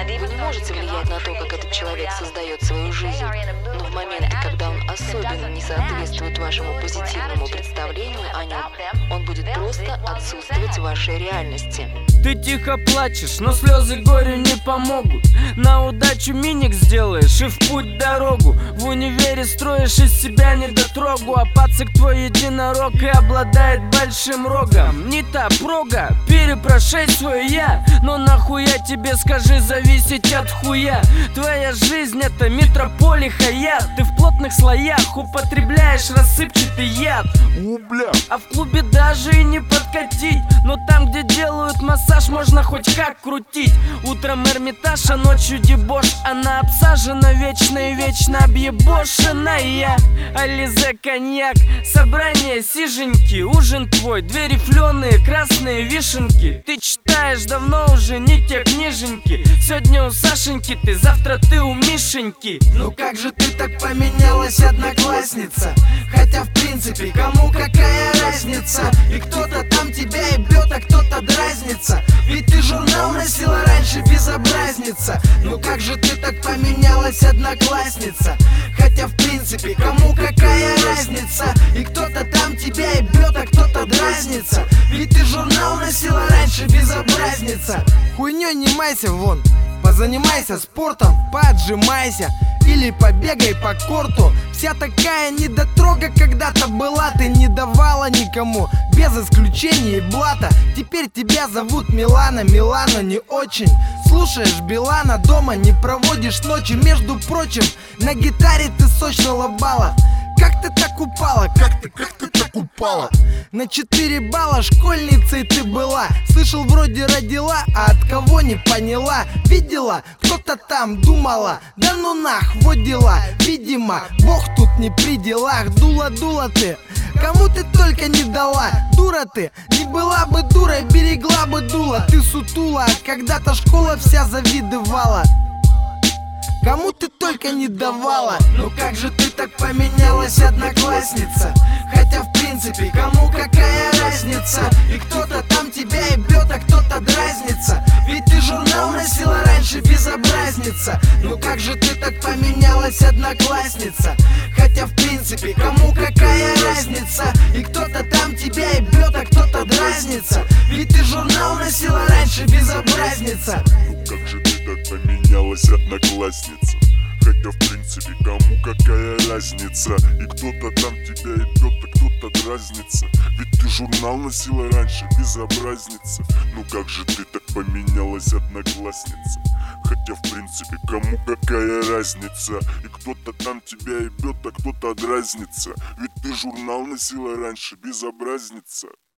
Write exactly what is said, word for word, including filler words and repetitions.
Вы не можете влиять на то, как этот человек создает свою жизнь, но в моменты, когда он особенно не соответствует вашему позитивному представлению о нем, он будет просто отсутствовать в вашей реальности. Ты тихо плачешь, но слезы горю не помогут. На удачу миник сделаешь и в путь дорогу. В универе строишь из себя недотрогу, а пацак твой единорог и обладает большим рогом. Не та прога, перепрошей свое я, но нахуя тебе, скажи, зависеть от хуя? Твоя жизнь это метрополия хаят. Ты в плотных слоях употребляешь рассыпчатый яд. У, бля. А в клубе даже и не подкатить, но там, где делают массаж, можно хоть как крутить. Утром Эрмитаж, а ночью дебош. Она обсажена вечно и вечно объебошенная. Ализе коньяк, собрание сиженьки. Ужин твой, две рифленые красные вишенки. Ты читаешь давно уже не те книженьки. Сегодня у Сашеньки ты, завтра ты у Мишеньки. Ну как же ты так поменялась, одноклассница? Хотя в принципе кому какая разница? И кто-то там тебя ебет, а кто-то дразнится. Ведь ты журнал носила раньше, безобразница. Ну как же ты так поменялась, одноклассница? Хотя в принципе кому какая разница? И кто-то там тебя ебет, а кто-то дразнится. Ведь ты журнал носила раньше, безобразница. Хуйней не майся вон, позанимайся спортом, поотжимайся или побегай по корту. Вся такая недотрога когда-то была, ты не давала никому, без исключения и блата. Теперь тебя зовут Милана, Милана не очень. Слушаешь Билана, дома не проводишь ночи. Между прочим, на гитаре ты сочно лобала. Как ты так упала? Как ты, как ты так упала? На четыре балла школьницей ты была. Слышал, вроде родила, а от кого не поняла. Видела, кто-то там думала, да ну нах, вот дела. Видимо, Бог тут не при делах. Дула-дула ты, кому ты только не дала. Дура ты, не была бы дурой, берегла бы дула. Ты сутула, когда-то школа вся завидовала. Кому ты только не давала. Ну как же ты так поменялась, одноклассница? Хотя в принципе кому какая разница? И кто-то там тебя ебет, а кто-то дразнится. Ведь ты журнал носила раньше, безобразница. Ну как же ты так поменялась, одноклассница? Хотя в принципе кому какая разница? И кто-то там тебя ебет, а кто-то дразнится. Ведь ты журнал носила раньше, безобразница. Ну как же ты так поменялась, одноклассница? Хотя в принципе кому какая разница? И кто-то там тебя ебет, а кто-то дразнится. Ведь ты журнал носила раньше, безобразница. Ну как же ты так поменялась, одноклассница? Хотя в принципе кому какая разница? И кто-то там тебя ебет, а кто-то дразнится. Ведь ты журнал носила раньше, безобразница.